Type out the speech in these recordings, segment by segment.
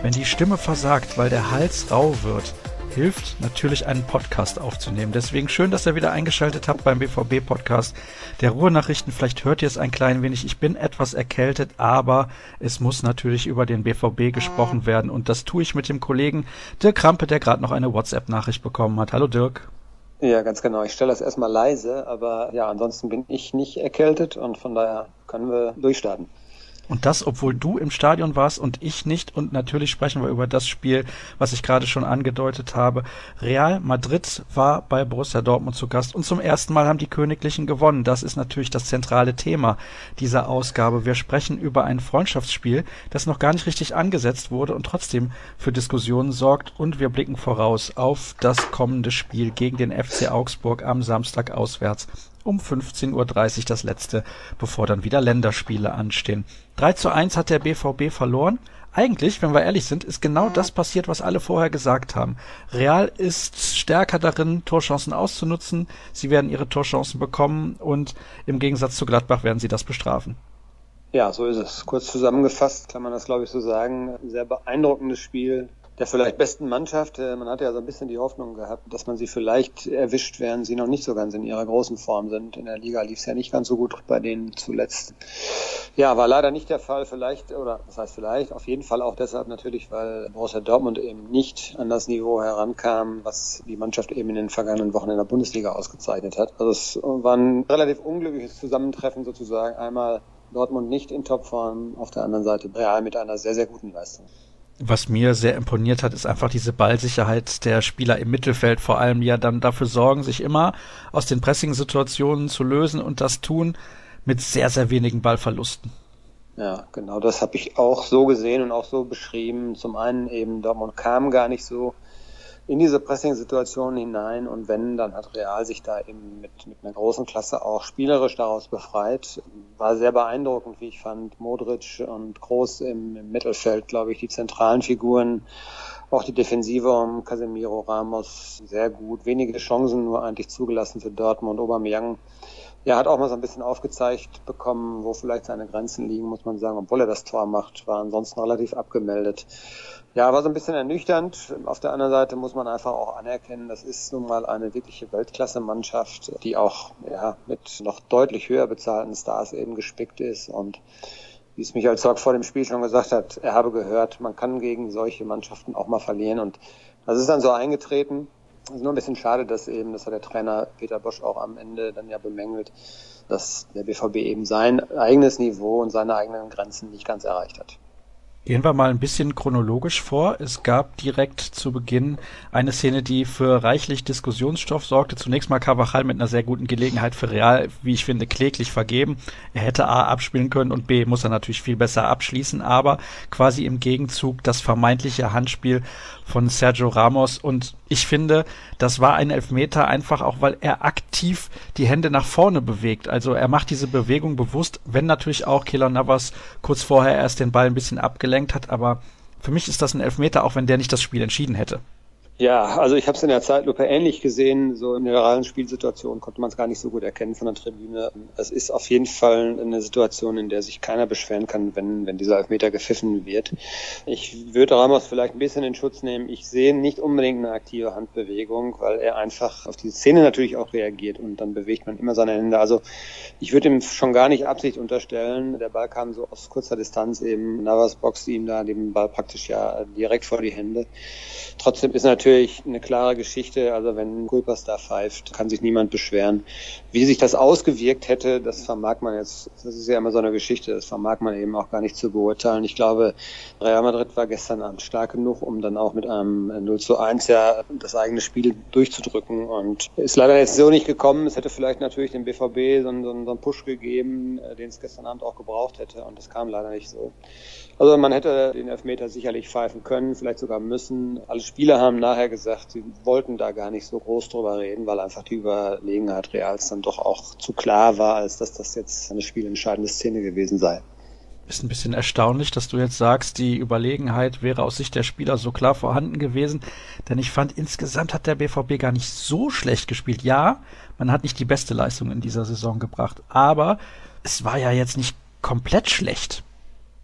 Wenn die Stimme versagt, weil der Hals rau wird, hilft natürlich einen Podcast aufzunehmen. Deswegen schön, dass ihr wieder eingeschaltet habt beim BVB-Podcast der Ruhrnachrichten. Vielleicht hört ihr es ein klein wenig. Ich bin etwas erkältet, aber es muss natürlich über den BVB gesprochen werden. Und das tue ich mit dem Kollegen Dirk Krampe, der gerade noch eine WhatsApp-Nachricht bekommen hat. Hallo Dirk. Ja, ganz genau. Ich stelle das erstmal leise, aber ja, ansonsten bin ich nicht erkältet und von daher können wir durchstarten. Und das, obwohl du im Stadion warst und ich nicht. Und natürlich sprechen wir über das Spiel, was ich gerade schon angedeutet habe. Real Madrid war bei Borussia Dortmund zu Gast und zum ersten Mal haben die Königlichen gewonnen. Das ist natürlich das zentrale Thema dieser Ausgabe. Wir sprechen über ein Freundschaftsspiel, das noch gar nicht richtig angesetzt wurde und trotzdem für Diskussionen sorgt. Und wir blicken voraus auf das kommende Spiel gegen den FC Augsburg am Samstag auswärts. Um 15.30 Uhr das letzte, bevor dann wieder Länderspiele anstehen. 3:1 hat der BVB verloren. Eigentlich, wenn wir ehrlich sind, ist genau das passiert, was alle vorher gesagt haben. Real ist stärker darin, Torchancen auszunutzen. Sie werden ihre Torchancen bekommen und im Gegensatz zu Gladbach werden sie das bestrafen. Ja, so ist es. Kurz zusammengefasst kann man das, glaube ich, so sagen. Ein sehr beeindruckendes Spiel der vielleicht besten Mannschaft. Man hatte ja so ein bisschen die Hoffnung gehabt, dass man sie vielleicht erwischt, während sie noch nicht so ganz in ihrer großen Form sind. In der Liga lief es ja nicht ganz so gut bei denen zuletzt. Ja, war leider nicht der Fall. Vielleicht, oder was heißt vielleicht, auf jeden Fall auch deshalb natürlich, weil Borussia Dortmund eben nicht an das Niveau herankam, was die Mannschaft eben in den vergangenen Wochen in der Bundesliga ausgezeichnet hat. Also es war ein relativ unglückliches Zusammentreffen sozusagen. Einmal Dortmund nicht in Topform, auf der anderen Seite Real mit einer sehr, sehr guten Leistung. Was mir sehr imponiert hat, ist einfach diese Ballsicherheit der Spieler im Mittelfeld, vor allem die ja dann dafür sorgen, sich immer aus den Pressing-Situationen zu lösen und das tun mit sehr, sehr wenigen Ballverlusten. Ja, genau, das habe ich auch so gesehen und auch so beschrieben. Zum einen eben, Dortmund kam gar nicht so in diese Pressing-Situation hinein und wenn, dann hat Real sich da eben mit einer großen Klasse auch spielerisch daraus befreit. War sehr beeindruckend, wie ich fand. Modric und Kroos im Mittelfeld, glaube ich, die zentralen Figuren, auch die Defensive um Casemiro, Ramos, sehr gut. Wenige Chancen nur eigentlich zugelassen für Dortmund. Aubameyang, ja, hat auch mal so ein bisschen aufgezeigt bekommen, wo vielleicht seine Grenzen liegen, muss man sagen, obwohl er das Tor macht, war ansonsten relativ abgemeldet. Ja, war so ein bisschen ernüchternd. Auf der anderen Seite muss man einfach auch anerkennen, das ist nun mal eine wirkliche Weltklasse-Mannschaft, die auch ja mit noch deutlich höher bezahlten Stars eben gespickt ist. Und wie es Michael Zorc vor dem Spiel schon gesagt hat, er habe gehört, man kann gegen solche Mannschaften auch mal verlieren. Und das ist dann so eingetreten. Es ist nur ein bisschen schade, dass eben, das hat der Trainer Peter Bosz auch am Ende dann ja bemängelt, dass der BVB eben sein eigenes Niveau und seine eigenen Grenzen nicht ganz erreicht hat. Gehen wir mal ein bisschen chronologisch vor. Es gab direkt zu Beginn eine Szene, die für reichlich Diskussionsstoff sorgte. Zunächst mal Carvajal mit einer sehr guten Gelegenheit für Real, wie ich finde, kläglich vergeben. Er hätte A abspielen können und B muss er natürlich viel besser abschließen, aber quasi im Gegenzug das vermeintliche Handspiel von Sergio Ramos und ich finde, das war ein Elfmeter einfach auch, weil er aktiv die Hände nach vorne bewegt. Also er macht diese Bewegung bewusst, wenn natürlich auch Keylor Navas kurz vorher erst den Ball ein bisschen abgelenkt hat, aber für mich ist das ein Elfmeter, auch wenn der nicht das Spiel entschieden hätte. Ja, also ich habe es in der Zeitlupe ähnlich gesehen. So in der realen Spielsituation konnte man es gar nicht so gut erkennen von der Tribüne. Es ist auf jeden Fall eine Situation, in der sich keiner beschweren kann, wenn dieser Elfmeter gepfiffen wird. Ich würde Ramos vielleicht ein bisschen in Schutz nehmen. Ich sehe nicht unbedingt eine aktive Handbewegung, weil er einfach auf diese Szene natürlich auch reagiert und dann bewegt man immer seine Hände. Also ich würde ihm schon gar nicht Absicht unterstellen. Der Ball kam so aus kurzer Distanz eben. Navas boxte ihm da den Ball praktisch ja direkt vor die Hände. Trotzdem ist natürlich eine klare Geschichte, also wenn Kuipers da pfeift, kann sich niemand beschweren. Wie sich das ausgewirkt hätte, das vermag man jetzt, das ist ja immer so eine Geschichte, das vermag man eben auch gar nicht zu beurteilen. Ich glaube, Real Madrid war gestern Abend stark genug, um dann auch mit einem 0:1 ja das eigene Spiel durchzudrücken und ist leider jetzt so nicht gekommen. Es hätte vielleicht natürlich dem BVB so einen Push gegeben, den es gestern Abend auch gebraucht hätte und das kam leider nicht so. Also man hätte den Elfmeter sicherlich pfeifen können, vielleicht sogar müssen. Alle Spieler haben nachher gesagt, sie wollten da gar nicht so groß drüber reden, weil einfach die Überlegenheit Reals dann doch auch zu klar war, als dass das jetzt eine spielentscheidende Szene gewesen sei. Ist ein bisschen erstaunlich, dass du jetzt sagst, die Überlegenheit wäre aus Sicht der Spieler so klar vorhanden gewesen, denn ich fand, insgesamt hat der BVB gar nicht so schlecht gespielt. Ja, man hat nicht die beste Leistung in dieser Saison gebracht, aber es war ja jetzt nicht komplett schlecht.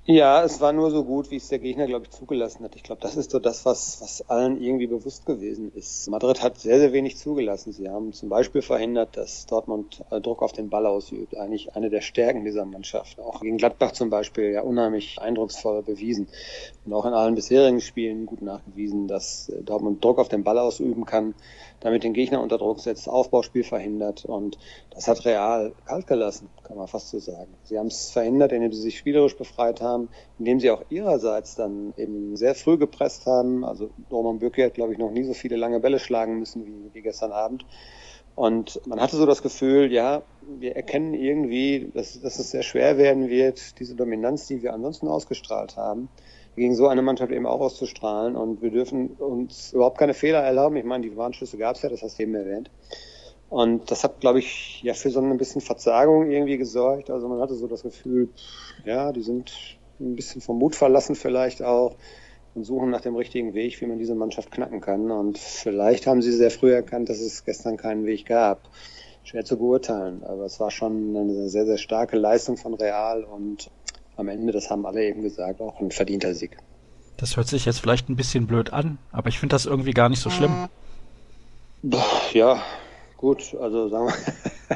Ja, es war nur so gut, wie es der Gegner, glaube ich, zugelassen hat. Ich glaube, das ist so das, was allen irgendwie bewusst gewesen ist. Madrid hat sehr, sehr wenig zugelassen. Sie haben zum Beispiel verhindert, dass Dortmund Druck auf den Ball ausübt. Eigentlich eine der Stärken dieser Mannschaft. Auch gegen Gladbach zum Beispiel ja unheimlich eindrucksvoll bewiesen. Und auch in allen bisherigen Spielen gut nachgewiesen, dass Dortmund Druck auf den Ball ausüben kann, damit den Gegner unter Druck setzt, Aufbauspiel verhindert. Und das hat Real kalt gelassen, kann man fast so sagen. Sie haben es verhindert, indem sie sich spielerisch befreit haben, indem sie auch ihrerseits dann eben sehr früh gepresst haben. Also Roman Bürki hat, glaube ich, noch nie so viele lange Bälle schlagen müssen wie gestern Abend. Und man hatte so das Gefühl, ja, wir erkennen irgendwie, dass es sehr schwer werden wird, diese Dominanz, die wir ansonsten ausgestrahlt haben, gegen so eine Mannschaft eben auch auszustrahlen. Und wir dürfen uns überhaupt keine Fehler erlauben. Ich meine, die Warnschüsse gab es ja, das hast du eben erwähnt. Und das hat, glaube ich, ja für so ein bisschen Verzagung irgendwie gesorgt. Also man hatte so das Gefühl, ja, die sind ein bisschen vom Mut verlassen vielleicht auch und suchen nach dem richtigen Weg, wie man diese Mannschaft knacken kann. Und vielleicht haben sie sehr früh erkannt, dass es gestern keinen Weg gab. Schwer zu beurteilen, aber es war schon eine sehr, sehr starke Leistung von Real und am Ende, das haben alle eben gesagt, auch ein verdienter Sieg. Das hört sich jetzt vielleicht ein bisschen blöd an, aber ich finde das irgendwie gar nicht so schlimm. Ja, gut, also sagen wir,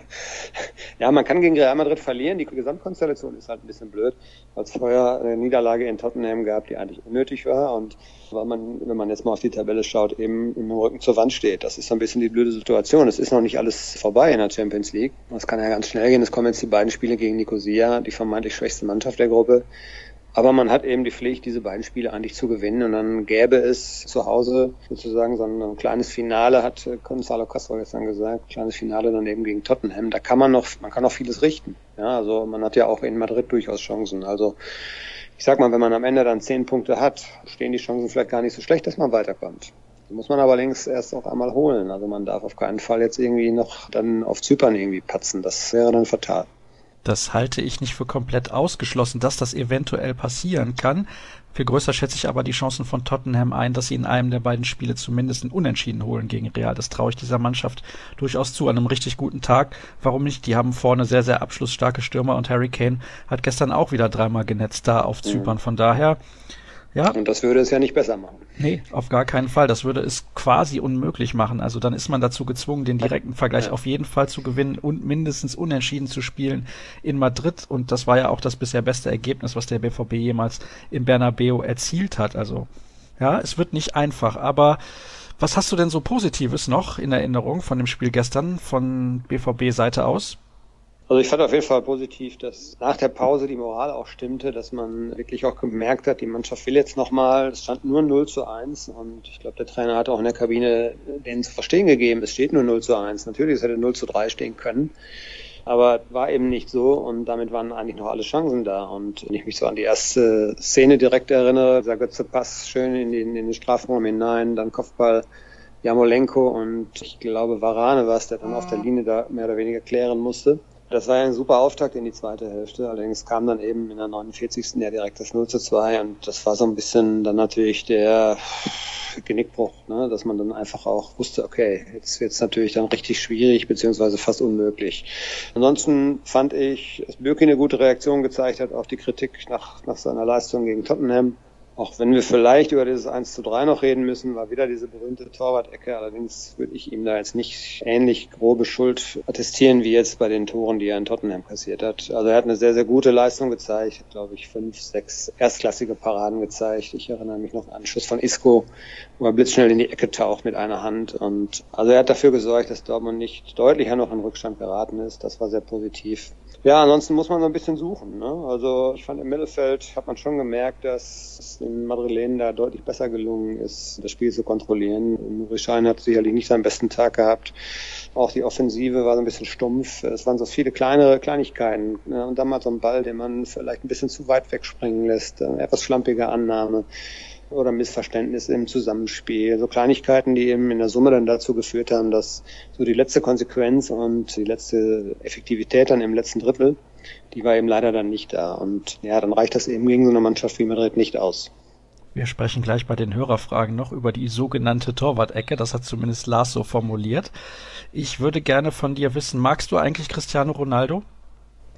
ja, man kann gegen Real Madrid verlieren, die Gesamtkonstellation ist halt ein bisschen blöd, weil es vorher eine Niederlage in Tottenham gab, die eigentlich unnötig war und weil man, wenn man jetzt mal auf die Tabelle schaut, eben im Rücken zur Wand steht. Das ist so ein bisschen die blöde Situation. Es ist noch nicht alles vorbei in der Champions League. Das kann ja ganz schnell gehen. Es kommen jetzt die beiden Spiele gegen Nicosia, die vermeintlich schwächste Mannschaft der Gruppe. Aber man hat eben die Pflicht, diese beiden Spiele eigentlich zu gewinnen. Und dann gäbe es zu Hause sozusagen so ein kleines Finale, hat Gonzalo Castro gestern gesagt, kleines Finale dann eben gegen Tottenham. Da kann man kann noch vieles richten. Ja, also man hat ja auch in Madrid durchaus Chancen. Also ich sag mal, wenn man am Ende dann 10 Punkte hat, stehen die Chancen vielleicht gar nicht so schlecht, dass man weiterkommt. Die muss man aber links erst auch einmal holen. Also man darf auf keinen Fall jetzt irgendwie noch dann auf Zypern irgendwie patzen. Das wäre dann fatal. Das halte ich nicht für komplett ausgeschlossen, dass das eventuell passieren kann. Viel größer schätze ich aber die Chancen von Tottenham ein, dass sie in einem der beiden Spiele zumindest ein Unentschieden holen gegen Real. Das traue ich dieser Mannschaft durchaus zu, an einem richtig guten Tag. Warum nicht? Die haben vorne sehr, sehr abschlussstarke Stürmer und Harry Kane hat gestern auch wieder 3-mal genetzt da auf Zypern. Von daher, ja. Und das würde es ja nicht besser machen. Nee, auf gar keinen Fall. Das würde es quasi unmöglich machen. Also dann ist man dazu gezwungen, den direkten Vergleich auf jeden Fall zu gewinnen und mindestens unentschieden zu spielen in Madrid. Und das war ja auch das bisher beste Ergebnis, was der BVB jemals im Bernabeu erzielt hat. Also ja, es wird nicht einfach. Aber was hast du denn so Positives noch in Erinnerung von dem Spiel gestern von BVB-Seite aus? Also ich fand auf jeden Fall positiv, dass nach der Pause die Moral auch stimmte, dass man wirklich auch gemerkt hat, die Mannschaft will jetzt nochmal, es stand nur 0-1 und ich glaube, der Trainer hat auch in der Kabine denen zu verstehen gegeben, es steht nur 0-1. Natürlich, es hätte 0-3 stehen können, aber war eben nicht so und damit waren eigentlich noch alle Chancen da. Und wenn ich mich so an die erste Szene direkt erinnere, dieser Götze-Pass schön in den Strafraum hinein, dann Kopfball Jarmolenko und ich glaube Varane war es, der dann auf der Linie da mehr oder weniger klären musste. Das war ja ein super Auftakt in die zweite Hälfte. Allerdings kam dann eben in der 49. ja direkt das 0-2 und das war so ein bisschen dann natürlich der Genickbruch, ne? Dass man dann einfach auch wusste, okay, jetzt wird's natürlich dann richtig schwierig beziehungsweise fast unmöglich. Ansonsten fand ich, dass Bürki eine gute Reaktion gezeigt hat auf die Kritik nach seiner Leistung gegen Tottenham. Auch wenn wir vielleicht über dieses 1-3 noch reden müssen, war wieder diese berühmte Torwart-Ecke. Allerdings würde ich ihm da jetzt nicht ähnlich grobe Schuld attestieren wie jetzt bei den Toren, die er in Tottenham kassiert hat. Also er hat eine sehr, sehr gute Leistung gezeigt. Hat, glaube ich, 5, 6 erstklassige Paraden gezeigt. Ich erinnere mich noch an einen Schuss von Isco, wo er blitzschnell in die Ecke taucht mit einer Hand. Und also er hat dafür gesorgt, dass Dortmund nicht deutlicher noch in Rückstand geraten ist. Das war sehr positiv. Ja, ansonsten muss man so ein bisschen suchen, ne? Also ich fand im Mittelfeld hat man schon gemerkt, dass es den Madrilenen da deutlich besser gelungen ist, das Spiel zu kontrollieren. Nuri Sahin hat sicherlich nicht seinen besten Tag gehabt. Auch die Offensive war so ein bisschen stumpf. Es waren so viele kleinere Kleinigkeiten, ne? Und dann mal so ein Ball, den man vielleicht ein bisschen zu weit wegspringen lässt, etwas schlampige Annahme oder Missverständnis im Zusammenspiel. So Kleinigkeiten, die eben in der Summe dann dazu geführt haben, dass so die letzte Konsequenz und die letzte Effektivität dann im letzten Drittel, die war eben leider dann nicht da. Und ja, dann reicht das eben gegen so eine Mannschaft wie Madrid nicht aus. Wir sprechen gleich bei den Hörerfragen noch über die sogenannte Torwart-Ecke. Das hat zumindest Lars so formuliert. Ich würde gerne von dir wissen, magst du eigentlich Cristiano Ronaldo?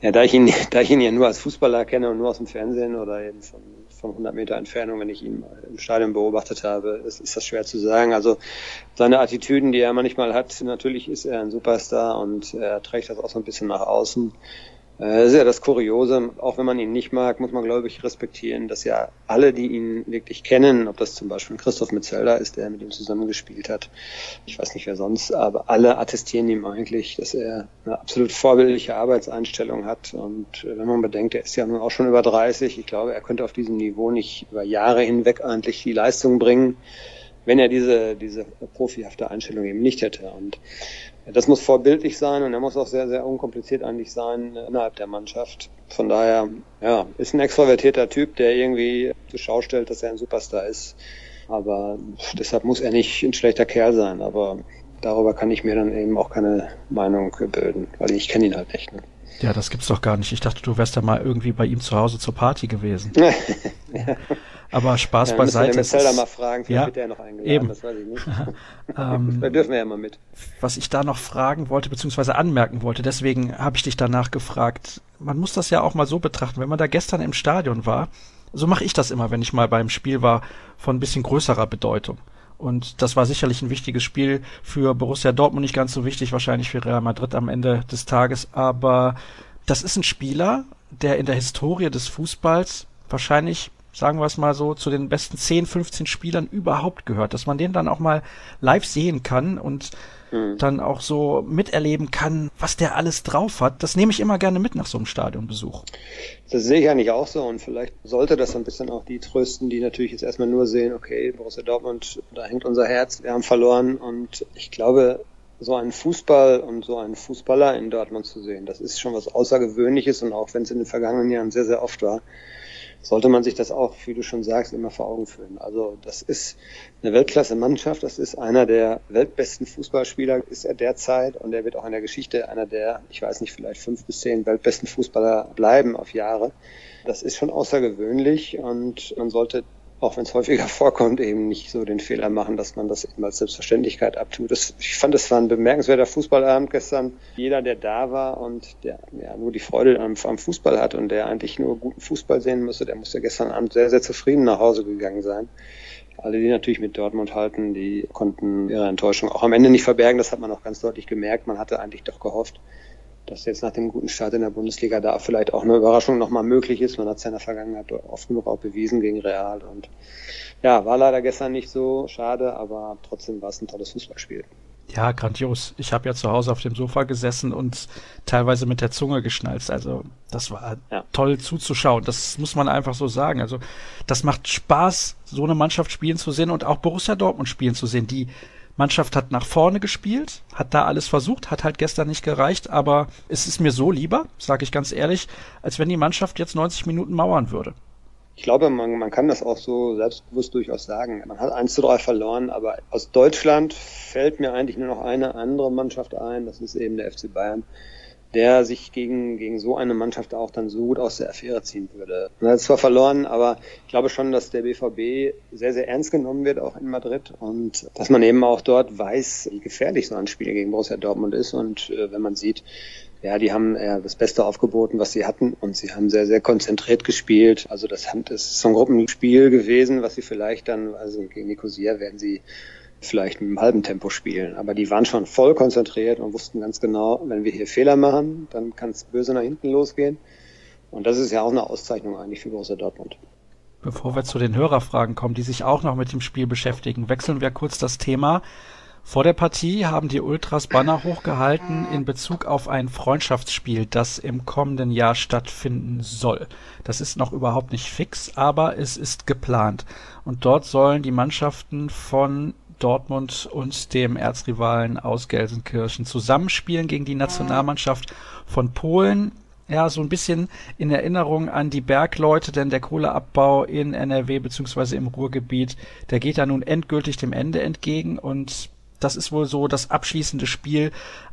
Ja, da ich ihn ja nur als Fußballer kenne und nur aus dem Fernsehen oder eben von 100 Meter Entfernung, wenn ich ihn im Stadion beobachtet habe, ist das schwer zu sagen. Also seine Attitüden, die er manchmal hat, natürlich ist er ein Superstar und er trägt das auch so ein bisschen nach außen. Das ist ja das Kuriose, auch wenn man ihn nicht mag, muss man, glaube ich, respektieren, dass ja alle, die ihn wirklich kennen, ob das zum Beispiel Christoph Metzelder ist, der mit ihm zusammengespielt hat, ich weiß nicht wer sonst, aber alle attestieren ihm eigentlich, dass er eine absolut vorbildliche Arbeitseinstellung hat. Und wenn man bedenkt, er ist ja nun auch schon über 30, ich glaube, er könnte auf diesem Niveau nicht über Jahre hinweg eigentlich die Leistung bringen, wenn er diese profihafte Einstellung eben nicht hätte. Und das muss vorbildlich sein und er muss auch sehr, sehr unkompliziert eigentlich sein innerhalb der Mannschaft. Von daher, ja, ist ein extrovertierter Typ, der irgendwie zur Schau stellt, dass er ein Superstar ist. Aber deshalb muss er nicht ein schlechter Kerl sein. Aber darüber kann ich mir dann eben auch keine Meinung bilden, weil ich kenne ihn halt nicht. Ne? Ja, das gibt's doch gar nicht. Ich dachte, du wärst ja mal irgendwie bei ihm zu Hause zur Party gewesen. Ja. Aber Spaß beiseite. Ich muss mal fragen, vielleicht wird ja, er noch eingeladen, eben. Das weiß ich nicht. Da dürfen wir ja mal mit. Was ich da noch fragen wollte, beziehungsweise anmerken wollte, deswegen habe ich dich danach gefragt, man muss das ja auch mal so betrachten, wenn man da gestern im Stadion war, so mache ich das immer, wenn ich mal beim Spiel war, von ein bisschen größerer Bedeutung. Und das war sicherlich ein wichtiges Spiel für Borussia Dortmund, nicht ganz so wichtig wahrscheinlich für Real Madrid am Ende des Tages, aber das ist ein Spieler, der in der Historie des Fußballs wahrscheinlich, sagen wir es mal so, zu den besten 10, 15 Spielern überhaupt gehört, dass man den dann auch mal live sehen kann und dann auch so miterleben kann, was der alles drauf hat. Das nehme ich immer gerne mit nach so einem Stadionbesuch. Das sehe ich eigentlich auch so und vielleicht sollte das so ein bisschen auch die trösten, die natürlich jetzt erstmal nur sehen, okay, Borussia Dortmund, da hängt unser Herz, wir haben verloren und ich glaube, so einen Fußball und so einen Fußballer in Dortmund zu sehen, das ist schon was Außergewöhnliches und auch wenn es in den vergangenen Jahren sehr, sehr oft war, sollte man sich das auch, wie du schon sagst, immer vor Augen führen. Also das ist eine Weltklasse-Mannschaft, das ist einer der weltbesten Fußballspieler, ist er derzeit und er wird auch in der Geschichte einer der, ich weiß nicht, vielleicht 5 bis 10 weltbesten Fußballer bleiben auf Jahre. Das ist schon außergewöhnlich und man sollte, auch wenn es häufiger vorkommt, eben nicht so den Fehler machen, dass man das eben als Selbstverständlichkeit abtut. Ich fand, das war ein bemerkenswerter Fußballabend gestern. Jeder, der da war und der ja nur die Freude am Fußball hat und der eigentlich nur guten Fußball sehen musste, der musste gestern Abend sehr, sehr zufrieden nach Hause gegangen sein. Alle, die natürlich mit Dortmund halten, die konnten ihre Enttäuschung auch am Ende nicht verbergen. Das hat man auch ganz deutlich gemerkt. Man hatte eigentlich doch gehofft, dass jetzt nach dem guten Start in der Bundesliga da vielleicht auch eine Überraschung nochmal möglich ist. Man hat es ja in der Vergangenheit oft genug auch bewiesen gegen Real. Und ja, war leider gestern nicht so, schade, aber trotzdem war es ein tolles Fußballspiel. Ja, grandios. Ich habe ja zu Hause auf dem Sofa gesessen und teilweise mit der Zunge geschnalzt. Also das war toll zuzuschauen. Das muss man einfach so sagen. Also das macht Spaß, so eine Mannschaft spielen zu sehen und auch Borussia Dortmund spielen zu sehen. Die Mannschaft hat nach vorne gespielt, hat da alles versucht, hat halt gestern nicht gereicht, aber es ist mir so lieber, sage ich ganz ehrlich, als wenn die Mannschaft jetzt 90 Minuten mauern würde. Ich glaube, man kann das auch so selbstbewusst durchaus sagen. Man hat 1:3 verloren, aber aus Deutschland fällt mir eigentlich nur noch eine andere Mannschaft ein, das ist eben der FC Bayern, der sich gegen so eine Mannschaft auch dann so gut aus der Affäre ziehen würde. Man hat zwar verloren, aber ich glaube schon, dass der BVB sehr, sehr ernst genommen wird, auch in Madrid. Und dass man eben auch dort weiß, wie gefährlich so ein Spiel gegen Borussia Dortmund ist. Und wenn man sieht, ja, die haben das Beste aufgeboten, was sie hatten. Und sie haben sehr, sehr konzentriert gespielt. Also das ist so ein Gruppenspiel gewesen, was sie vielleicht dann, also gegen Nicosia werden sie vielleicht mit einem halben Tempo spielen. Aber die waren schon voll konzentriert und wussten ganz genau, wenn wir hier Fehler machen, dann kann es böse nach hinten losgehen. Und das ist ja auch eine Auszeichnung eigentlich für Borussia Dortmund. Bevor wir zu den Hörerfragen kommen, die sich auch noch mit dem Spiel beschäftigen, wechseln wir kurz das Thema. Vor der Partie haben die Ultras Banner hochgehalten in Bezug auf ein Freundschaftsspiel, das im kommenden Jahr stattfinden soll. Das ist noch überhaupt nicht fix, aber es ist geplant. Und dort sollen die Mannschaften von Dortmund und dem Erzrivalen aus Gelsenkirchen zusammenspielen gegen die Nationalmannschaft von Polen. Ja, so ein bisschen in Erinnerung an die Bergleute, denn der Kohleabbau in NRW bzw. im Ruhrgebiet, der geht ja nun endgültig dem Ende entgegen und das ist wohl so das abschließende Spiel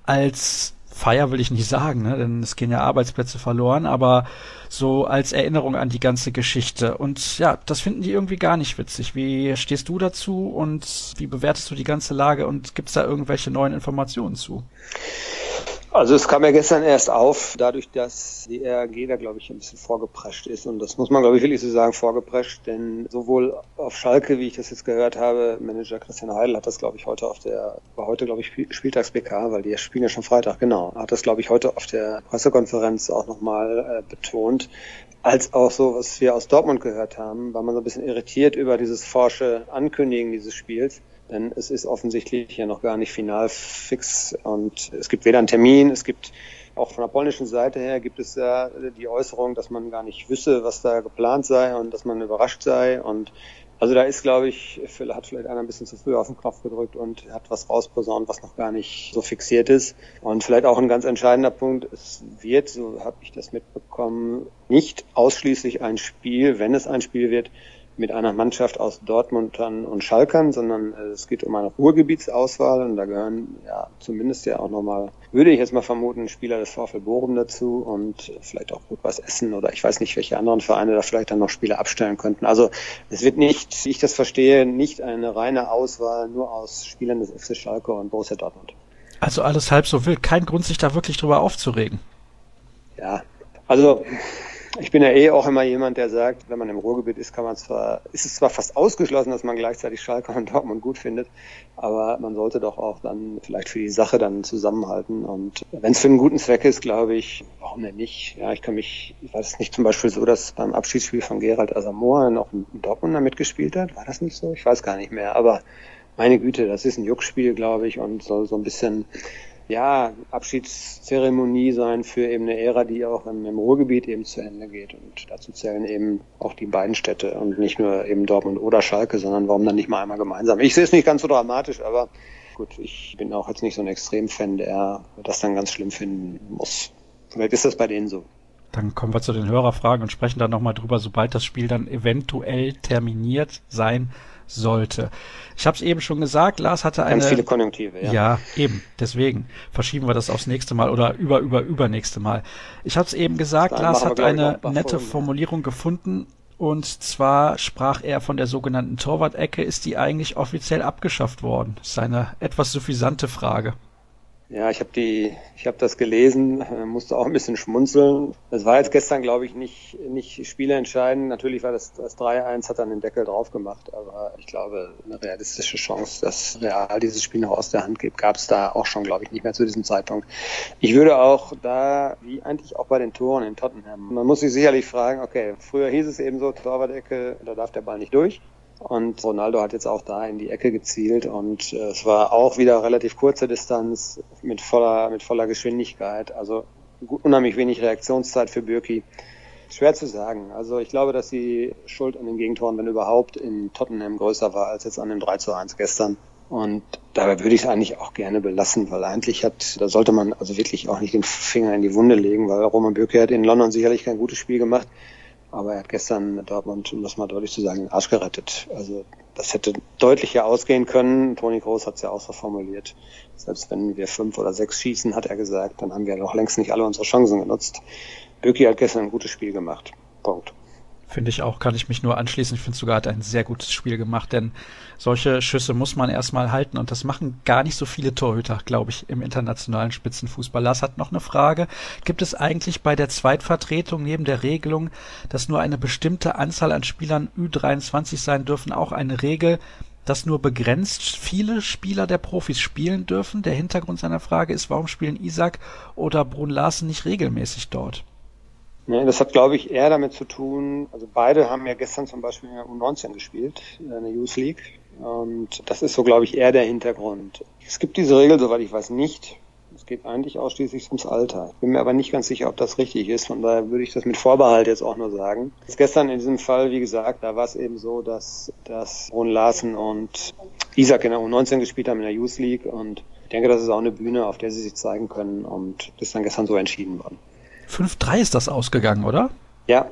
als Feier will ich nicht sagen, ne? Denn es gehen ja Arbeitsplätze verloren, aber so als Erinnerung an die ganze Geschichte. Und ja, das finden die irgendwie gar nicht witzig. Wie stehst du dazu und wie bewertest du die ganze Lage und gibt es da irgendwelche neuen Informationen zu? Also es kam ja gestern erst auf, dadurch, dass die RAG da, glaube ich, ein bisschen vorgeprescht ist. Und das muss man, glaube ich, wirklich so sagen, vorgeprescht. Denn sowohl auf Schalke, wie ich das jetzt gehört habe, Manager Christian Heidel hat das, glaube ich, war heute, glaube ich, Spieltags-PK, weil die spielen ja schon Freitag, genau. Hat das, glaube ich, heute auf der Pressekonferenz auch nochmal betont. Als auch so, was wir aus Dortmund gehört haben, war man so ein bisschen irritiert über dieses forsche Ankündigen dieses Spiels. Denn es ist offensichtlich ja noch gar nicht final fix und es gibt weder einen Termin, es gibt auch von der polnischen Seite her gibt es ja die Äußerung, dass man gar nicht wüsste, was da geplant sei und dass man überrascht sei und also da ist, glaube ich, hat vielleicht einer ein bisschen zu früh auf den Knopf gedrückt und hat was rausposaunt, was noch gar nicht so fixiert ist. Und vielleicht auch ein ganz entscheidender Punkt, es wird, so habe ich das mitbekommen, nicht ausschließlich ein Spiel, wenn es ein Spiel wird, mit einer Mannschaft aus Dortmundern und Schalkern, sondern es geht um eine Ruhrgebietsauswahl und da gehören ja zumindest ja auch nochmal, würde ich jetzt mal vermuten, Spieler des VfL Bochum dazu und vielleicht auch Rot-Weiß Essen oder ich weiß nicht, welche anderen Vereine da vielleicht dann noch Spieler abstellen könnten. Also es wird nicht, wie ich das verstehe, nicht eine reine Auswahl nur aus Spielern des FC Schalke und Borussia Dortmund. Also alles halb so wild. Kein Grund, sich da wirklich drüber aufzuregen. Ja, also ich bin ja auch immer jemand, der sagt, wenn man im Ruhrgebiet ist, ist es zwar fast ausgeschlossen, dass man gleichzeitig Schalke und Dortmund gut findet, aber man sollte doch auch dann vielleicht für die Sache dann zusammenhalten und wenn es für einen guten Zweck ist, glaube ich, warum denn nicht? Ja, ich weiß nicht, zum Beispiel so, dass beim Abschiedsspiel von Gerald Asamoah noch ein Dortmunder mitgespielt hat, war das nicht so? Ich weiß gar nicht mehr, aber meine Güte, das ist ein Juckspiel, glaube ich, und soll so ein bisschen Abschiedszeremonie sein für eben eine Ära, die auch im Ruhrgebiet eben zu Ende geht. Und dazu zählen eben auch die beiden Städte und nicht nur eben Dortmund oder Schalke, sondern warum dann nicht mal einmal gemeinsam. Ich sehe es nicht ganz so dramatisch, aber gut, ich bin auch jetzt nicht so ein Extremfan, der das dann ganz schlimm finden muss. Vielleicht ist das bei denen so. Dann kommen wir zu den Hörerfragen und sprechen dann nochmal drüber, sobald das Spiel dann eventuell terminiert sein sollte. Ich habe es eben schon gesagt, Lars hatte ganz viele Konjunktive, ja. Ja, eben. Deswegen verschieben wir das aufs nächste Mal oder übernächste Mal. Ich habe es eben gesagt, Lars hat eine nette Formulierung gefunden und zwar sprach er von der sogenannten Torwart-Ecke. Ist die eigentlich offiziell abgeschafft worden? Das ist eine etwas suffisante Frage. Ja, ich habe das gelesen, musste auch ein bisschen schmunzeln. Das war jetzt gestern, glaube ich, nicht spielentscheidend. Natürlich war das 3-1, hat dann den Deckel drauf gemacht, aber ich glaube, eine realistische Chance, dass Real dieses Spiel noch aus der Hand gibt, gab es da auch schon, glaube ich, nicht mehr zu diesem Zeitpunkt. Ich würde auch da, wie eigentlich auch bei den Toren in Tottenham, man muss sich sicherlich fragen, okay, früher hieß es eben so, Torwart-Ecke, da darf der Ball nicht durch. Und Ronaldo hat jetzt auch da in die Ecke gezielt und es war auch wieder relativ kurze Distanz mit voller Geschwindigkeit. Also unheimlich wenig Reaktionszeit für Bürki. Schwer zu sagen. Also ich glaube, dass die Schuld an den Gegentoren, wenn überhaupt, in Tottenham größer war als jetzt an dem 3-1 gestern. Und dabei würde ich es eigentlich auch gerne belassen, weil eigentlich da sollte man also wirklich auch nicht den Finger in die Wunde legen, weil Roman Bürki hat in London sicherlich kein gutes Spiel gemacht. Aber er hat gestern Dortmund, um das mal deutlich zu sagen, den Arsch gerettet. Also das hätte deutlicher ausgehen können. Toni Kroos hat es ja auch so formuliert. Selbst wenn wir 5 oder 6 schießen, hat er gesagt, dann haben wir noch längst nicht alle unsere Chancen genutzt. Bürki hat gestern ein gutes Spiel gemacht. Punkt. Finde ich auch, kann ich mich nur anschließen. Ich finde sogar, hat ein sehr gutes Spiel gemacht, denn solche Schüsse muss man erstmal halten und das machen gar nicht so viele Torhüter, glaube ich, im internationalen Spitzenfußball. Lars hat noch eine Frage. Gibt es eigentlich bei der Zweitvertretung neben der Regelung, dass nur eine bestimmte Anzahl an Spielern Ü23 sein dürfen, auch eine Regel, dass nur begrenzt viele Spieler der Profis spielen dürfen? Der Hintergrund seiner Frage ist, warum spielen Isak oder Brun Larsen nicht regelmäßig dort? Nee, das hat, glaube ich, eher damit zu tun, also beide haben ja gestern zum Beispiel in der U19 gespielt, in der Youth League. Und das ist so, glaube ich, eher der Hintergrund. Es gibt diese Regel, soweit ich weiß, nicht. Es geht eigentlich ausschließlich ums Alter. Ich bin mir aber nicht ganz sicher, ob das richtig ist. Von daher würde ich das mit Vorbehalt jetzt auch nur sagen. Gestern in diesem Fall, wie gesagt, da war es eben so, dass Brun Larsen und Isak in der U19 gespielt haben in der Youth League. Und ich denke, das ist auch eine Bühne, auf der sie sich zeigen können. Und das ist dann gestern so entschieden worden. 5-3 ist das ausgegangen, oder? Ja.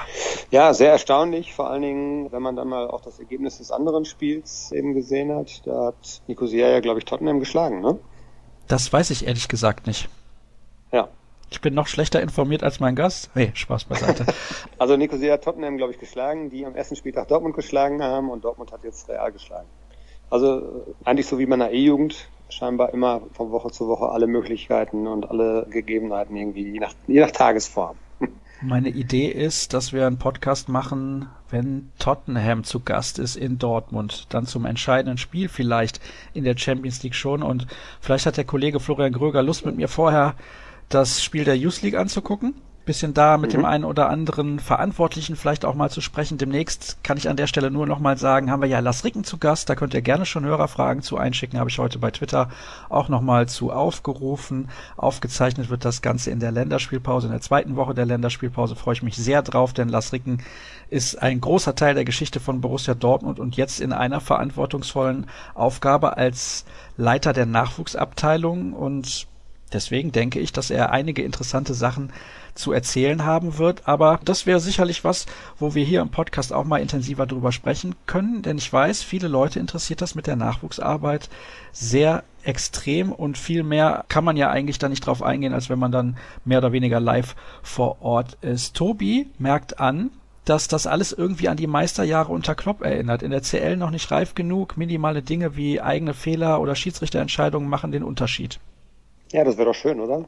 Ja, sehr erstaunlich, vor allen Dingen, wenn man dann mal auch das Ergebnis des anderen Spiels eben gesehen hat. Da hat Nicosia ja, glaube ich, Tottenham geschlagen, ne? Das weiß ich ehrlich gesagt nicht. Ja. Ich bin noch schlechter informiert als mein Gast. Nee, Spaß beiseite. Also Nicosia hat Tottenham, glaube ich, geschlagen, die am ersten Spieltag Dortmund geschlagen haben und Dortmund hat jetzt Real geschlagen. Also eigentlich so wie bei einer E-Jugend, scheinbar immer von Woche zu Woche alle Möglichkeiten und alle Gegebenheiten irgendwie, je nach Tagesform. Meine Idee ist, dass wir einen Podcast machen, wenn Tottenham zu Gast ist in Dortmund, dann zum entscheidenden Spiel vielleicht in der Champions League schon, und vielleicht hat der Kollege Florian Gröger Lust, mit mir vorher das Spiel der Youth League anzugucken. Bisschen da mit dem einen oder anderen Verantwortlichen vielleicht auch mal zu sprechen. Demnächst kann ich an der Stelle nur noch mal sagen, haben wir ja Lars Ricken zu Gast. Da könnt ihr gerne schon Hörerfragen zu einschicken. Habe ich heute bei Twitter auch noch mal zu aufgerufen. Aufgezeichnet wird das Ganze in der Länderspielpause, in der zweiten Woche der Länderspielpause. Freue ich mich sehr drauf, denn Lars Ricken ist ein großer Teil der Geschichte von Borussia Dortmund und jetzt in einer verantwortungsvollen Aufgabe als Leiter der Nachwuchsabteilung, und deswegen denke ich, dass er einige interessante Sachen zu erzählen haben wird, aber das wäre sicherlich was, wo wir hier im Podcast auch mal intensiver drüber sprechen können, denn ich weiß, viele Leute interessiert das mit der Nachwuchsarbeit sehr extrem, und viel mehr kann man ja eigentlich da nicht drauf eingehen, als wenn man dann mehr oder weniger live vor Ort ist. Tobi merkt an, dass das alles irgendwie an die Meisterjahre unter Klopp erinnert. In der CL noch nicht reif genug, minimale Dinge wie eigene Fehler oder Schiedsrichterentscheidungen machen den Unterschied. Ja, das wäre doch schön, oder?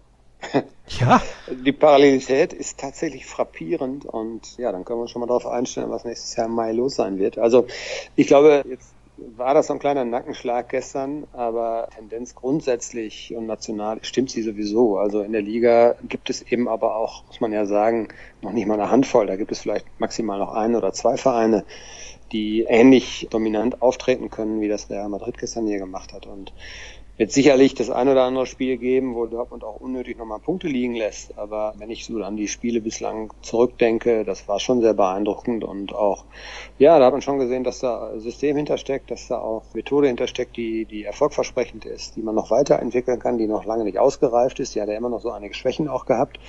Ja. Die Parallelität ist tatsächlich frappierend, und ja, dann können wir uns schon mal darauf einstellen, was nächstes Jahr im Mai los sein wird. Also ich glaube, jetzt war das so ein kleiner Nackenschlag gestern, aber Tendenz grundsätzlich und national stimmt sie sowieso. Also in der Liga gibt es eben aber auch, muss man ja sagen, noch nicht mal eine Handvoll. Da gibt es vielleicht maximal noch 1 oder 2 Vereine, die ähnlich dominant auftreten können, wie das Real Madrid gestern hier gemacht hat. Und wird sicherlich das ein oder andere Spiel geben, wo Dortmund auch unnötig nochmal Punkte liegen lässt. Aber wenn ich so an die Spiele bislang zurückdenke, das war schon sehr beeindruckend, und auch, ja, da hat man schon gesehen, dass da System hintersteckt, dass da auch Methode hintersteckt, die erfolgversprechend ist, die man noch weiterentwickeln kann, die noch lange nicht ausgereift ist. Die hat ja immer noch so einige Schwächen auch gehabt.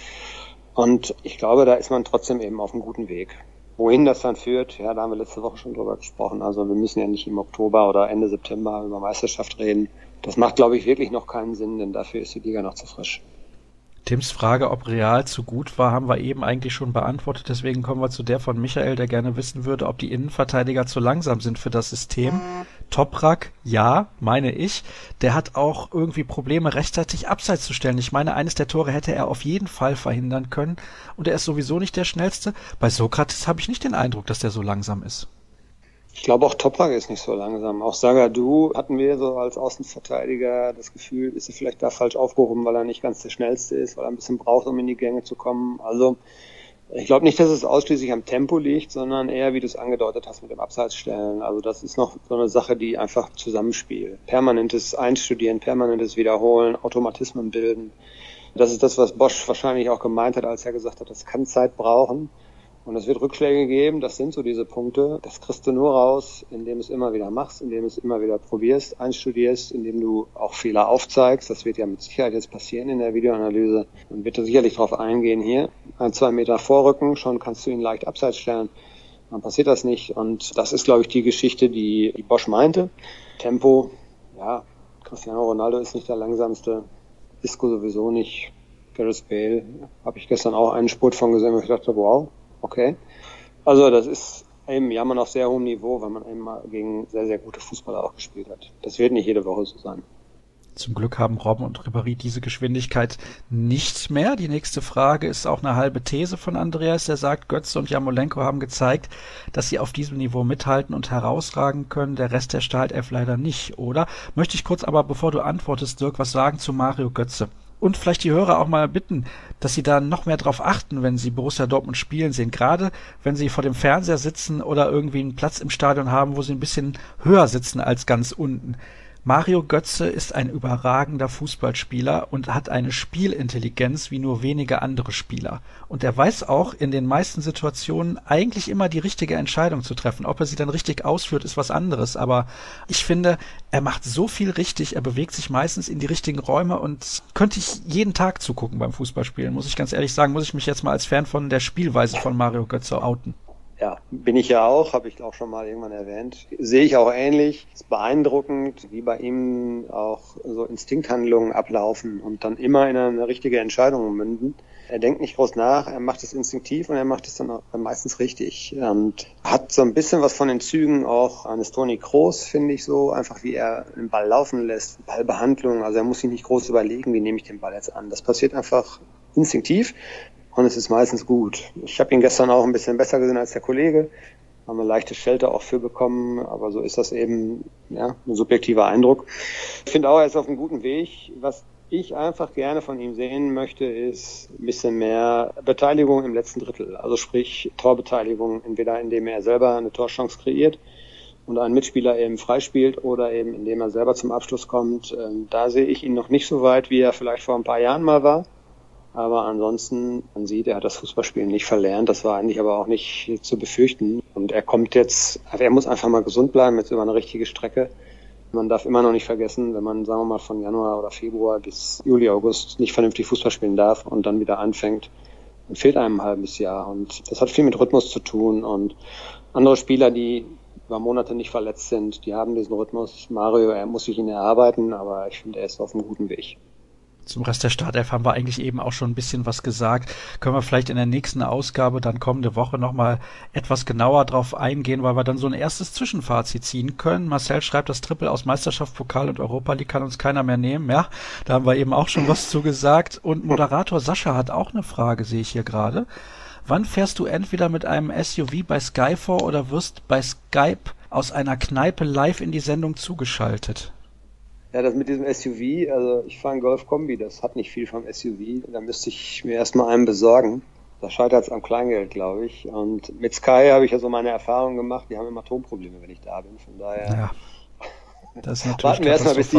Und ich glaube, da ist man trotzdem eben auf einem guten Weg. Wohin das dann führt, ja, da haben wir letzte Woche schon drüber gesprochen. Also wir müssen ja nicht im Oktober oder Ende September über Meisterschaft reden. Das macht, glaube ich, wirklich noch keinen Sinn, denn dafür ist die Liga noch zu frisch. Tims Frage, ob Real zu gut war, haben wir eben eigentlich schon beantwortet. Deswegen kommen wir zu der von Michael, der gerne wissen würde, ob die Innenverteidiger zu langsam sind für das System. Toprak, ja, meine ich. Der hat auch irgendwie Probleme, rechtzeitig abseits zu stellen. Ich meine, eines der Tore hätte er auf jeden Fall verhindern können. Und er ist sowieso nicht der Schnellste. Bei Sokrates habe ich nicht den Eindruck, dass der so langsam ist. Ich glaube, auch Toprak ist nicht so langsam. Auch Zagadou hatten wir so als Außenverteidiger das Gefühl, ist er vielleicht da falsch aufgehoben, weil er nicht ganz der Schnellste ist, weil er ein bisschen braucht, um in die Gänge zu kommen. Also ich glaube nicht, dass es ausschließlich am Tempo liegt, sondern eher, wie du es angedeutet hast, mit dem Abseitsstellen. Also das ist noch so eine Sache, die einfach zusammenspielt. Permanentes Einstudieren, permanentes Wiederholen, Automatismen bilden. Das ist das, was Bosch wahrscheinlich auch gemeint hat, als er gesagt hat, das kann Zeit brauchen. Und es wird Rückschläge geben, das sind so diese Punkte. Das kriegst du nur raus, indem du es immer wieder machst, indem du es immer wieder probierst, einstudierst, indem du auch Fehler aufzeigst. Das wird ja mit Sicherheit jetzt passieren in der Videoanalyse. Man wird da sicherlich drauf eingehen, hier 1-2 Meter vorrücken, schon kannst du ihn leicht abseits stellen. Dann passiert das nicht. Und das ist, glaube ich, die Geschichte, die Bosch meinte. Tempo, ja, Cristiano Ronaldo ist nicht der langsamste, Isco sowieso nicht. Gareth Bale, habe ich gestern auch einen Spurt von gesehen, wo ich dachte, wow. Okay. Also das ist eben Jammern auf sehr hohem Niveau, weil man eben mal gegen sehr, sehr gute Fußballer auch gespielt hat. Das wird nicht jede Woche so sein. Zum Glück haben Robben und Ribéry diese Geschwindigkeit nicht mehr. Die nächste Frage ist auch eine halbe These von Andreas. Der sagt, Götze und Jarmolenko haben gezeigt, dass sie auf diesem Niveau mithalten und herausragen können. Der Rest der Startelf leider nicht, oder? Möchte ich kurz aber, bevor du antwortest, Dirk, was sagen zu Mario Götze? Und vielleicht die Hörer auch mal bitten, dass sie da noch mehr drauf achten, wenn sie Borussia Dortmund spielen sehen. Gerade wenn sie vor dem Fernseher sitzen oder irgendwie einen Platz im Stadion haben, wo sie ein bisschen höher sitzen als ganz unten. Mario Götze ist ein überragender Fußballspieler und hat eine Spielintelligenz wie nur wenige andere Spieler. Und er weiß auch in den meisten Situationen eigentlich immer die richtige Entscheidung zu treffen. Ob er sie dann richtig ausführt, ist was anderes. Aber ich finde, er macht so viel richtig, er bewegt sich meistens in die richtigen Räume, und könnte ich jeden Tag zugucken beim Fußballspielen, muss ich ganz ehrlich sagen, muss ich mich jetzt mal als Fan von der Spielweise von Mario Götze outen. Ja, bin ich ja auch, habe ich auch schon mal irgendwann erwähnt. Sehe ich auch ähnlich. Ist beeindruckend, wie bei ihm auch so Instinkthandlungen ablaufen und dann immer in eine richtige Entscheidung münden. Er denkt nicht groß nach, er macht es instinktiv und er macht es dann auch meistens richtig. Und hat so ein bisschen was von den Zügen auch eines Toni Kroos, finde ich so. Einfach wie er den Ball laufen lässt, Ballbehandlung. Also er muss sich nicht groß überlegen, wie nehme ich den Ball jetzt an. Das passiert einfach instinktiv und es ist meistens gut. Ich habe ihn gestern auch ein bisschen besser gesehen als der Kollege. Haben eine leichte Schelte auch für bekommen, aber so ist das eben, ja, ein subjektiver Eindruck. Ich finde auch, er ist auf einem guten Weg. Was ich einfach gerne von ihm sehen möchte, ist ein bisschen mehr Beteiligung im letzten Drittel. Also sprich Torbeteiligung, entweder indem er selber eine Torchance kreiert und einen Mitspieler eben freispielt oder eben indem er selber zum Abschluss kommt. Da sehe ich ihn noch nicht so weit, wie er vielleicht vor ein paar Jahren mal war. Aber ansonsten, man sieht, er hat das Fußballspielen nicht verlernt. Das war eigentlich aber auch nicht zu befürchten. Und er kommt jetzt, er muss einfach mal gesund bleiben, jetzt über eine richtige Strecke. Man darf immer noch nicht vergessen, wenn man, sagen wir mal, von Januar oder Februar bis Juli, August nicht vernünftig Fußball spielen darf und dann wieder anfängt, dann fehlt einem ein halbes Jahr. Und das hat viel mit Rhythmus zu tun. Und andere Spieler, die über Monate nicht verletzt sind, die haben diesen Rhythmus. Mario, er muss sich ihn erarbeiten, aber ich finde, er ist auf einem guten Weg. Zum Rest der Startelf haben wir eigentlich eben auch schon ein bisschen was gesagt. Können wir vielleicht in der nächsten Ausgabe dann kommende Woche nochmal etwas genauer drauf eingehen, weil wir dann so ein erstes Zwischenfazit ziehen können. Marcel schreibt, das Triple aus Meisterschaft, Pokal und Europa League kann uns keiner mehr nehmen. Ja, da haben wir eben auch schon was zu gesagt. Und Moderator Sascha hat auch eine Frage, sehe ich hier gerade. Wann fährst du entweder mit einem SUV bei Sky vor oder wirst bei Skype aus einer Kneipe live in die Sendung zugeschaltet? Ja, das mit diesem SUV, also ich fahre ein Golf-Kombi, das hat nicht viel vom SUV. Da müsste ich mir erstmal einen besorgen. Da scheitert es am Kleingeld, glaube ich. Und mit Sky habe ich ja so meine Erfahrungen gemacht, die haben immer Tonprobleme, wenn ich da bin. Von daher ja, das ist natürlich warten wir erstmal, bis die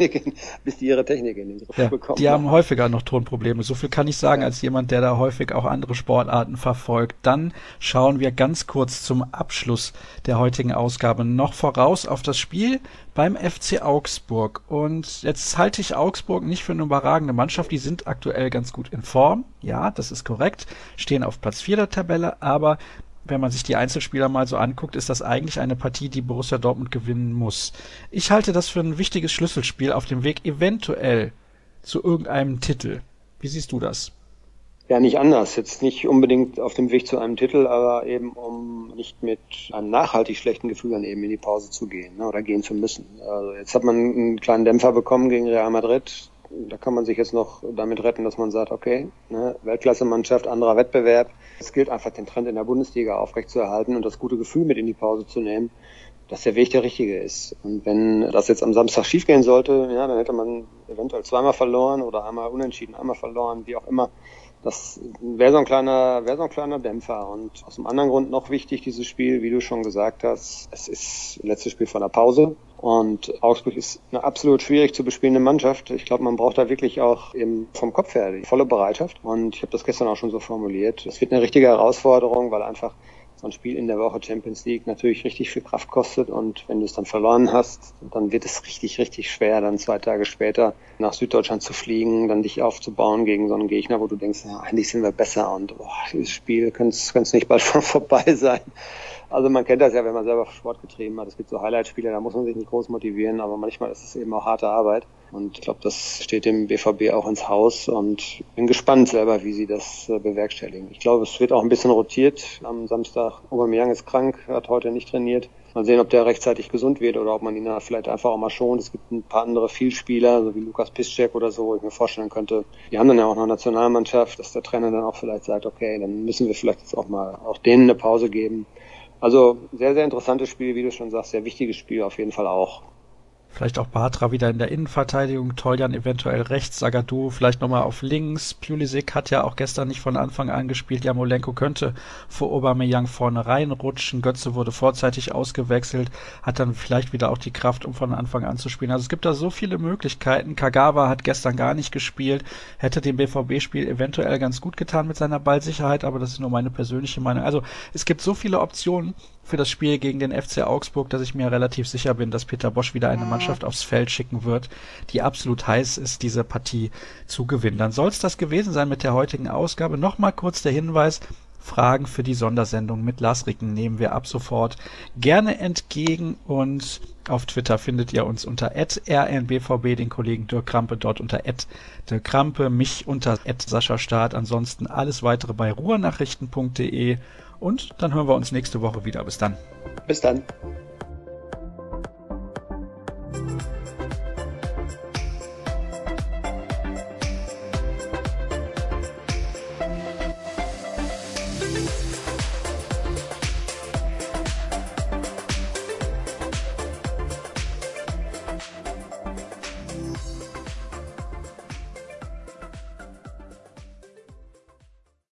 ihre Technik in den Griff bekommen. Die haben häufiger noch Tonprobleme. So viel kann ich sagen, als jemand, der da häufig auch andere Sportarten verfolgt. Dann schauen wir ganz kurz zum Abschluss der heutigen Ausgabe noch voraus auf das Spiel beim FC Augsburg. Und jetzt halte ich Augsburg nicht für eine überragende Mannschaft. Die sind aktuell ganz gut in Form. Ja, das ist korrekt. Stehen auf Platz 4 der Tabelle, aber wenn man sich die Einzelspieler mal so anguckt, ist das eigentlich eine Partie, die Borussia Dortmund gewinnen muss. Ich halte das für ein wichtiges Schlüsselspiel auf dem Weg eventuell zu irgendeinem Titel. Wie siehst du das? Ja, nicht anders. Jetzt nicht unbedingt auf dem Weg zu einem Titel, aber eben um nicht mit einem nachhaltig schlechten Gefühl dann eben in die Pause zu gehen, ne, oder gehen zu müssen. Also jetzt hat man einen kleinen Dämpfer bekommen gegen Real Madrid. Da kann man sich jetzt noch damit retten, dass man sagt, okay, ne, Weltklasse-Mannschaft, anderer Wettbewerb. Es gilt einfach, den Trend in der Bundesliga aufrechtzuerhalten und das gute Gefühl mit in die Pause zu nehmen, dass der Weg der richtige ist. Und wenn das jetzt am Samstag schiefgehen sollte, ja, dann hätte man eventuell zweimal verloren oder einmal unentschieden, einmal verloren, wie auch immer. Das wäre so ein kleiner Dämpfer. Und aus einem anderen Grund noch wichtig, dieses Spiel, wie du schon gesagt hast, es ist das letzte Spiel von der Pause. Und Augsburg ist eine absolut schwierig zu bespielende Mannschaft. Ich glaube, man braucht da wirklich auch eben vom Kopf her die volle Bereitschaft. Und ich habe das gestern auch schon so formuliert. Es wird eine richtige Herausforderung, weil einfach so ein Spiel in der Woche Champions League natürlich richtig viel Kraft kostet. Und wenn du es dann verloren hast, dann wird es richtig, richtig schwer, dann 2 Tage später nach Süddeutschland zu fliegen, dann dich aufzubauen gegen so einen Gegner, wo du denkst, ja, eigentlich sind wir besser und dieses Spiel könnte es nicht bald schon vorbei sein. Also man kennt das ja, wenn man selber Sport getrieben hat. Es gibt so Highlight-Spiele, da muss man sich nicht groß motivieren, aber manchmal ist es eben auch harte Arbeit. Und ich glaube, das steht dem BVB auch ins Haus und bin gespannt selber, wie sie das bewerkstelligen. Ich glaube, es wird auch ein bisschen rotiert. Am Samstag, Aubameyang ist krank, hat heute nicht trainiert. Mal sehen, ob der rechtzeitig gesund wird oder ob man ihn da vielleicht einfach auch mal schont. Es gibt ein paar andere Vielspieler, so wie Lukas Piszczek oder so, wo ich mir vorstellen könnte, die haben dann ja auch noch eine Nationalmannschaft, dass der Trainer dann auch vielleicht sagt, okay, dann müssen wir vielleicht jetzt auch mal auch denen eine Pause geben. Also sehr, sehr interessantes Spiel, wie du schon sagst, sehr wichtiges Spiel auf jeden Fall auch. Vielleicht auch Bartra wieder in der Innenverteidigung, Toljan eventuell rechts, Zagadou vielleicht nochmal auf links. Pulisic hat ja auch gestern nicht von Anfang an gespielt. Jarmolenko könnte vor Aubameyang vorne reinrutschen. Götze wurde vorzeitig ausgewechselt, hat dann vielleicht wieder auch die Kraft, um von Anfang an zu spielen. Also es gibt da so viele Möglichkeiten. Kagawa hat gestern gar nicht gespielt, hätte dem BVB-Spiel eventuell ganz gut getan mit seiner Ballsicherheit, aber das ist nur meine persönliche Meinung. Also es gibt so viele Optionen für das Spiel gegen den FC Augsburg, dass ich mir relativ sicher bin, dass Peter Bosz wieder eine Mannschaft aufs Feld schicken wird, die absolut heiß ist, diese Partie zu gewinnen. Dann soll es das gewesen sein mit der heutigen Ausgabe. Nochmal kurz der Hinweis, Fragen für die Sondersendung mit Lars Ricken nehmen wir ab sofort gerne entgegen, und auf Twitter findet ihr uns unter @rnbvb, den Kollegen Dirk Krampe dort unter @Dirk Krampe, mich unter @Sascha Staat. Ansonsten alles weitere bei ruhrnachrichten.de, und dann hören wir uns nächste Woche wieder. Bis dann. Bis dann.